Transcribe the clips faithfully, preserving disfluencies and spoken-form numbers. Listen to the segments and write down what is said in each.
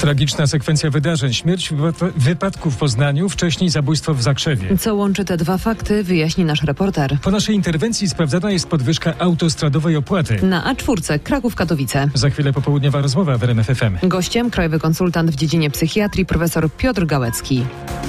Tragiczna sekwencja wydarzeń. Śmierć w wypadku w Poznaniu, wcześniej zabójstwo w Zakrzewie. Co łączy te dwa fakty, wyjaśni nasz reporter. Po naszej interwencji sprawdzana jest podwyżka autostradowej opłaty. Na A cztery Kraków-Katowice. Za chwilę popołudniowa rozmowa w R M F F M. Gościem krajowy konsultant w dziedzinie psychiatrii profesor Piotr Gałecki.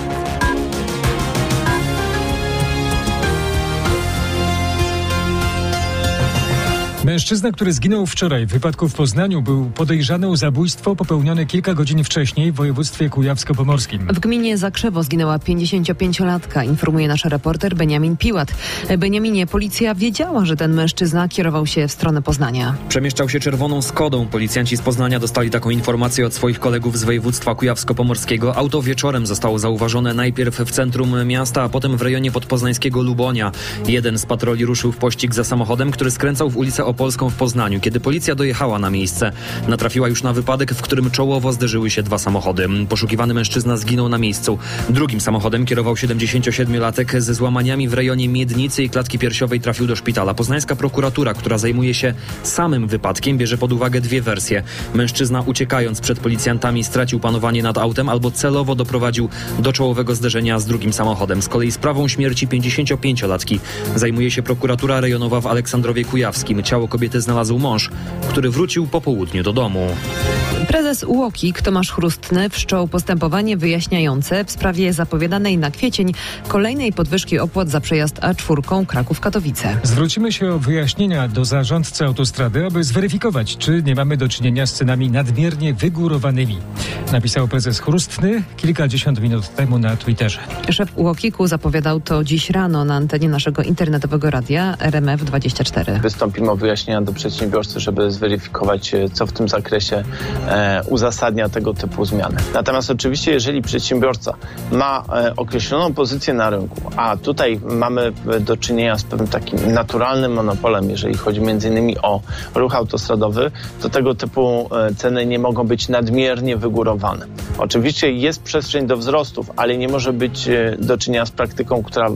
Mężczyzna, który zginął wczoraj w wypadku w Poznaniu, był podejrzany o zabójstwo popełnione kilka godzin wcześniej w województwie kujawsko-pomorskim. W gminie Zakrzewo zginęła pięćdziesięciopięciolatka, informuje nasz reporter Beniamin Piłat. Beniaminie, policja wiedziała, że ten mężczyzna kierował się w stronę Poznania. Przemieszczał się czerwoną Skodą. Policjanci z Poznania dostali taką informację od swoich kolegów z województwa kujawsko-pomorskiego. Auto wieczorem zostało zauważone najpierw w centrum miasta, a potem w rejonie podpoznańskiego Lubonia. Jeden z patroli ruszył w pościg za samochodem, który skręcał w ulicę Opolską w Poznaniu. Kiedy policja dojechała na miejsce, natrafiła już na wypadek, w którym czołowo zderzyły się dwa samochody. Poszukiwany mężczyzna zginął na miejscu. Drugim samochodem kierował siedemdziesięciosiedmiolatek ze złamaniami w rejonie miednicy i klatki piersiowej, trafił do szpitala. Poznańska prokuratura, która zajmuje się samym wypadkiem, bierze pod uwagę dwie wersje. Mężczyzna, uciekając przed policjantami, stracił panowanie nad autem albo celowo doprowadził do czołowego zderzenia z drugim samochodem. Z kolei sprawą śmierci pięćdziesięciopięciolatki zajmuje się prokuratura rejonowa w Aleksandrowie Kujawskim. Ciało kobiety znalazł mąż, który wrócił po południu do domu. Prezes U O K I Tomasz Chrustny wszczął postępowanie wyjaśniające w sprawie zapowiadanej na kwiecień kolejnej podwyżki opłat za przejazd A cztery Kraków-Katowice. Zwrócimy się o wyjaśnienia do zarządcy autostrady, aby zweryfikować, czy nie mamy do czynienia z cenami nadmiernie wygórowanymi. Napisał prezes Chrustny kilkadziesiąt minut temu na Twitterze. Szef U O K I-ku zapowiadał to dziś rano na antenie naszego internetowego radia R M F dwadzieścia cztery. Wystąpimy o wyjaśnienia do przedsiębiorcy, żeby zweryfikować, co w tym zakresie e, uzasadnia tego typu zmiany. Natomiast oczywiście, jeżeli przedsiębiorca ma e, określoną pozycję na rynku, a tutaj mamy do czynienia z pewnym takim naturalnym monopolem, jeżeli chodzi między innymi o ruch autostradowy, to tego typu e, ceny nie mogą być nadmiernie wygórowane. Oczywiście jest przestrzeń do wzrostów, ale nie może być e, do czynienia z praktyką, która e,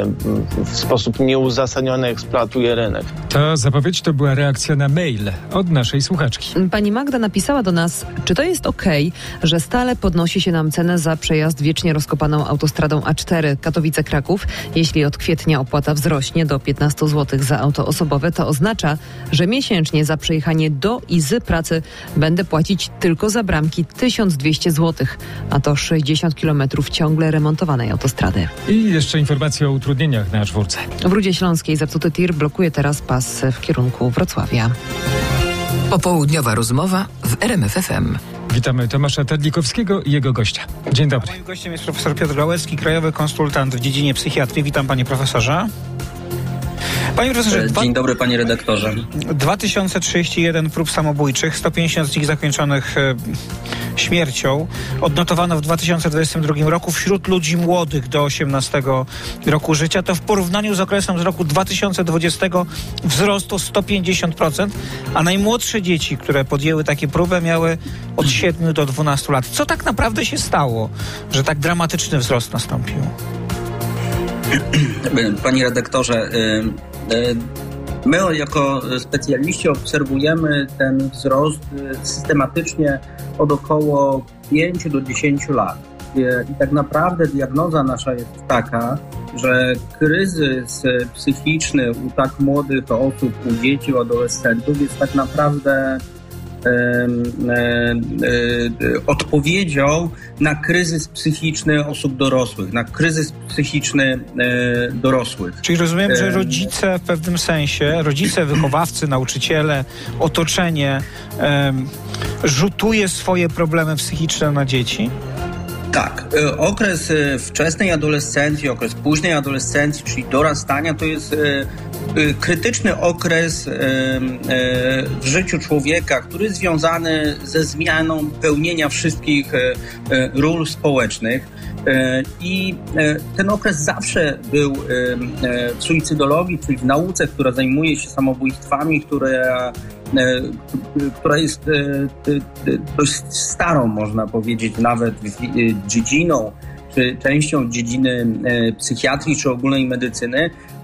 w sposób nieuzasadniony eksploatuje rynek. Ta zapowiedź to była reakcja na mail od naszej słuchaczki. Pani Magda napisała do nas, czy to jest okej, że stale podnosi się nam cenę za przejazd wiecznie rozkopaną autostradą A cztery Katowice-Kraków. Jeśli od kwietnia opłata wzrośnie do piętnaście złotych za auto osobowe, to oznacza, że miesięcznie za przejechanie do i z pracy będę płacić tylko za bramki tysiąc dwieście złotych, a to sześćdziesiąt kilometrów ciągle remontowanej autostrady. I jeszcze informacja o utrudnieniach na A cztery. W Rudzie Śląskiej zepsuty tir blokuje teraz pas w kierunku Wrocławia. Popołudniowa rozmowa w R M F F M. Witamy Tomasza Tadlikowskiego i jego gościa. Dzień dobry. Moim gościem jest profesor Piotr Gałecki, krajowy konsultant w dziedzinie psychiatrii. Witam, panie profesorze. Panie profesorze, Dzień dobry, panie redaktorze. dwa tysiące trzydzieści jeden prób samobójczych, sto pięćdziesiąt z nich zakończonych e, śmiercią. Odnotowano w dwa tysiące dwudziestym drugim roku wśród ludzi młodych do osiemnastego roku życia. To w porównaniu z okresem z roku dwa tysiące dwudziestego wzrost o sto pięćdziesiąt procent, a najmłodsze dzieci, które podjęły takie próbę, miały od siedmiu do dwunastu lat. Co tak naprawdę się stało, że tak dramatyczny wzrost nastąpił? Panie redaktorze, my jako specjaliści obserwujemy ten wzrost systematycznie od około pięciu do dziesięciu lat. I tak naprawdę diagnoza nasza jest taka, że kryzys psychiczny u tak młodych osób, u dzieci, u adolescentów jest tak naprawdę E, e, e, odpowiedzią na kryzys psychiczny osób dorosłych, na kryzys psychiczny e, dorosłych. Czyli rozumiem, że rodzice w pewnym sensie, rodzice, wychowawcy, nauczyciele, otoczenie e, rzutuje swoje problemy psychiczne na dzieci? Tak. Okres wczesnej adolescencji, okres późnej adolescencji, czyli dorastania, to jest krytyczny okres w życiu człowieka, który jest związany ze zmianą pełnienia wszystkich ról społecznych. I ten okres zawsze był w suicydologii, czyli w nauce, która zajmuje się samobójstwami, która, która jest dość starą, można powiedzieć, nawet dziedziną, czy częścią dziedziny psychiatrii, czy ogólnej medycyny.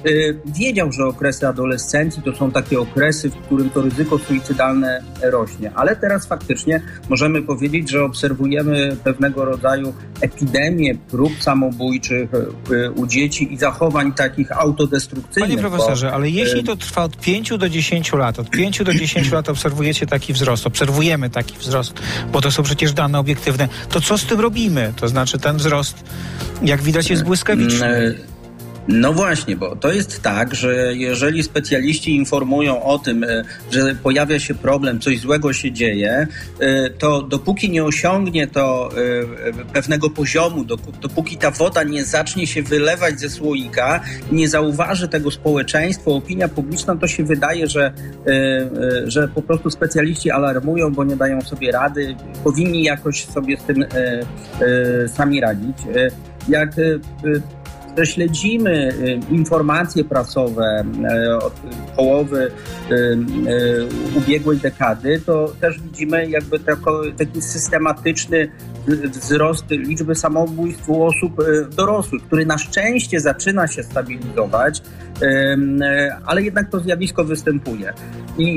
wiedział, że okresy adolescencji to są takie okresy, w którym to ryzyko suicydalne rośnie. Ale teraz faktycznie możemy powiedzieć, że obserwujemy pewnego rodzaju epidemię prób samobójczych u dzieci i zachowań takich autodestrukcyjnych. Panie profesorze, bo, ale jeśli to trwa od pięciu do dziesięciu lat, od pięciu do dziesięciu lat obserwujecie taki wzrost, obserwujemy taki wzrost, bo to są przecież dane obiektywne, to co z tym robimy? To znaczy ten wzrost, jak widać, jest błyskawiczny. No właśnie, bo to jest tak, że jeżeli specjaliści informują o tym, że pojawia się problem, coś złego się dzieje, to dopóki nie osiągnie to pewnego poziomu, dopóki ta woda nie zacznie się wylewać ze słoika, nie zauważy tego społeczeństwo, opinia publiczna, to się wydaje, że, że po prostu specjaliści alarmują, bo nie dają sobie rady, powinni jakoś sobie z tym sami radzić. Jak śledzimy informacje prasowe od połowy ubiegłej dekady, to też widzimy jakby taki systematyczny wzrost liczby samobójstw u osób dorosłych, który na szczęście zaczyna się stabilizować, ale jednak to zjawisko występuje. I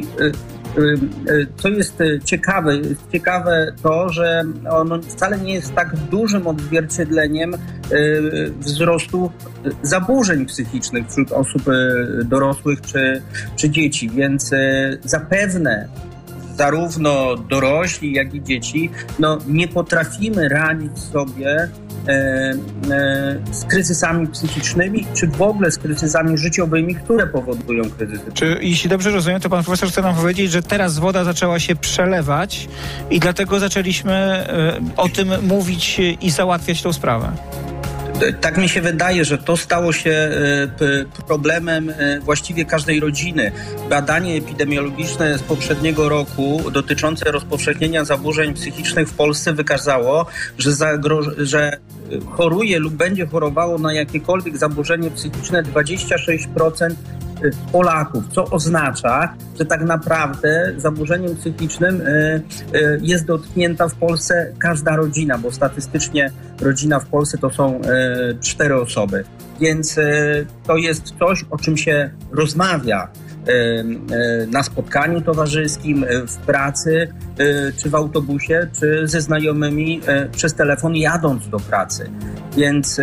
co jest ciekawe, jest ciekawe to, że ono wcale nie jest tak dużym odzwierciedleniem wzrostu zaburzeń psychicznych wśród osób dorosłych czy, czy dzieci, więc zapewne zarówno dorośli, jak i dzieci no, nie potrafimy radzić sobie e, e, z kryzysami psychicznymi, czy w ogóle z kryzysami życiowymi, które powodują kryzysy. Czy, jeśli dobrze rozumiem, to pan profesor chce nam powiedzieć, że teraz woda zaczęła się przelewać i dlatego zaczęliśmy e, o tym mówić i załatwiać tą sprawę. Tak mi się wydaje, że to stało się problemem właściwie każdej rodziny. Badanie epidemiologiczne z poprzedniego roku dotyczące rozpowszechnienia zaburzeń psychicznych w Polsce wykazało, że, zagro- że choruje lub będzie chorowało na jakiekolwiek zaburzenie psychiczne dwadzieścia sześć procent Polaków, co oznacza, że tak naprawdę zaburzeniem psychicznym jest dotknięta w Polsce każda rodzina, bo statystycznie rodzina w Polsce to są cztery osoby. Więc to jest coś, o czym się rozmawia na spotkaniu towarzyskim, w pracy, czy w autobusie, czy ze znajomymi przez telefon jadąc do pracy. Więc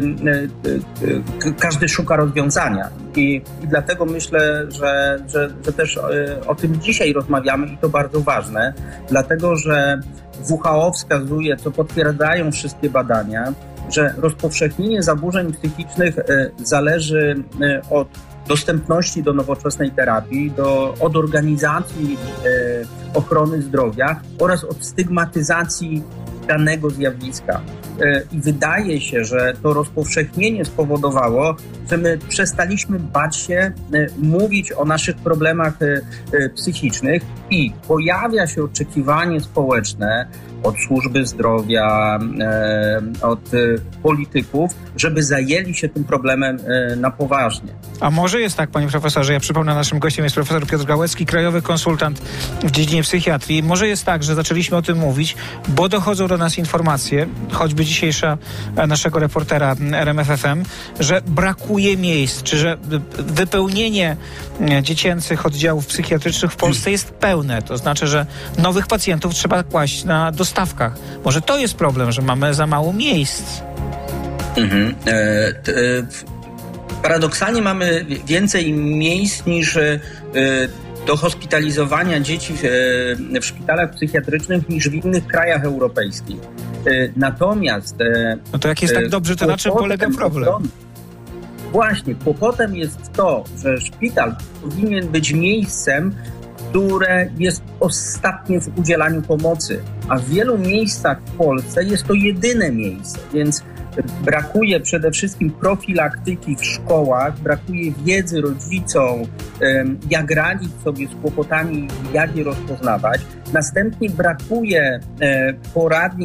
każdy szuka rozwiązania. I, i dlatego myślę, że, że, że też o tym dzisiaj rozmawiamy i to bardzo ważne, dlatego że W H O wskazuje, co potwierdzają wszystkie badania, że rozpowszechnienie zaburzeń psychicznych zależy od dostępności do nowoczesnej terapii, do, od organizacji e, ochrony zdrowia oraz od stygmatyzacji danego zjawiska. E, I wydaje się, że to rozpowszechnienie spowodowało, że my przestaliśmy bać się e, mówić o naszych problemach e, e, psychicznych i pojawia się oczekiwanie społeczne od służby zdrowia, e, od e, polityków, żeby zajęli się tym problemem e, na poważnie. A może jest tak, panie profesorze, ja przypomnę, naszym gościem jest profesor Piotr Gałecki, krajowy konsultant w dziedzinie psychiatrii. Może jest tak, że zaczęliśmy o tym mówić, bo dochodzą do nas informacje, choćby dzisiejsza naszego reportera R M F F M, że brakuje miejsc, czy że wypełnienie dziecięcych oddziałów psychiatrycznych w Polsce jest pełne. To znaczy, że nowych pacjentów trzeba kłaść na dostawkach. Może to jest problem, że mamy za mało miejsc. Mhm. E, t, e, Paradoksalnie mamy więcej miejsc niż do hospitalizowania dzieci w, w szpitalach psychiatrycznych niż w innych krajach europejskich. Natomiast... No to jak jest tak dobrze, to na czym polega problem? Właśnie, kłopotem jest to, że szpital powinien być miejscem, które jest ostatnie w udzielaniu pomocy, a w wielu miejscach w Polsce jest to jedyne miejsce, więc brakuje przede wszystkim profilaktyki w szkołach, brakuje wiedzy rodzicom, jak radzić sobie z kłopotami, jak je rozpoznawać. Następnie brakuje poradni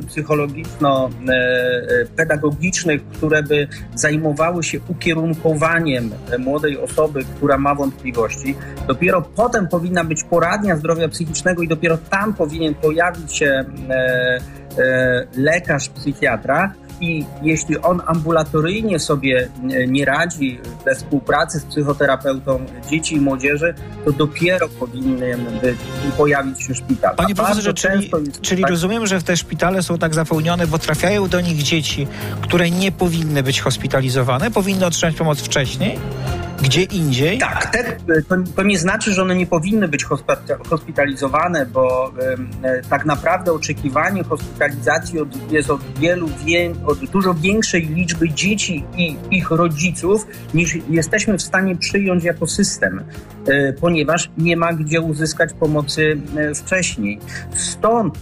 psychologiczno-pedagogicznych, które by zajmowały się ukierunkowaniem młodej osoby, która ma wątpliwości. Dopiero potem powinna być poradnia zdrowia psychicznego i dopiero tam powinien pojawić się e, lekarz, psychiatra. I jeśli on ambulatoryjnie sobie nie radzi we współpracy z psychoterapeutą dzieci i młodzieży, to dopiero powinien by pojawić się szpital. Panie profesorze, czyli, jest, czyli tak... rozumiem, że te szpitale są tak zapełnione, bo trafiają do nich dzieci, które nie powinny być hospitalizowane, powinny otrzymać pomoc wcześniej? Gdzie indziej? Tak, te, to, to nie znaczy, że one nie powinny być hospitalizowane, bo e, tak naprawdę oczekiwanie hospitalizacji od, jest od wielu, wie, od dużo większej liczby dzieci i ich rodziców, niż jesteśmy w stanie przyjąć jako system, e, ponieważ nie ma gdzie uzyskać pomocy e, wcześniej. Stąd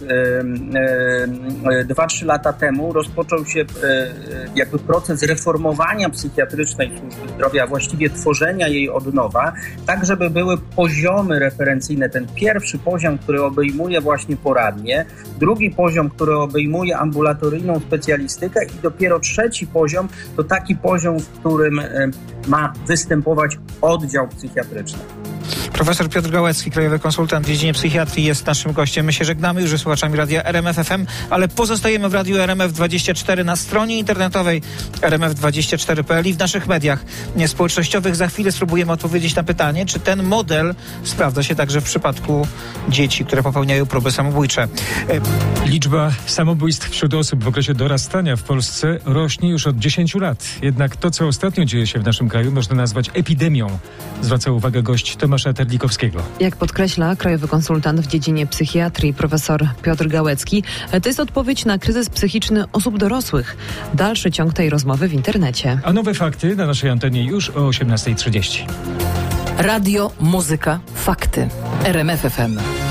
dwa trzy lata temu rozpoczął się e, jakby proces reformowania psychiatrycznej służby zdrowia, właściwie tworzenia jej od nowa, tak żeby były poziomy referencyjne. Ten pierwszy poziom, który obejmuje właśnie poradnie, drugi poziom, który obejmuje ambulatoryjną specjalistykę i dopiero trzeci poziom to taki poziom, w którym ma występować oddział psychiatryczny. Profesor Piotr Gałecki, krajowy konsultant w dziedzinie psychiatrii, jest naszym gościem. My się żegnamy już ze słuchaczami radia R M F F M, ale pozostajemy w radiu R M F dwadzieścia cztery na stronie internetowej R M F dwadzieścia cztery kropka p l i w naszych mediach społecznościowych. Za chwilę spróbujemy odpowiedzieć na pytanie, czy ten model sprawdza się także w przypadku dzieci, które popełniają próby samobójcze. Liczba samobójstw wśród osób w okresie dorastania w Polsce rośnie już od dziesięciu lat. Jednak to, co ostatnio dzieje się w naszym kraju, można nazwać epidemią. Zwraca uwagę gość Tomasza Terlikowskiego. Jak podkreśla krajowy konsultant w dziedzinie psychiatrii profesor Piotr Gałecki, to jest odpowiedź na kryzys psychiczny osób dorosłych. Dalszy ciąg tej rozmowy w internecie. A nowe fakty na naszej antenie już o osiemnasta trzydzieści. Radio, muzyka, fakty. R M F F M.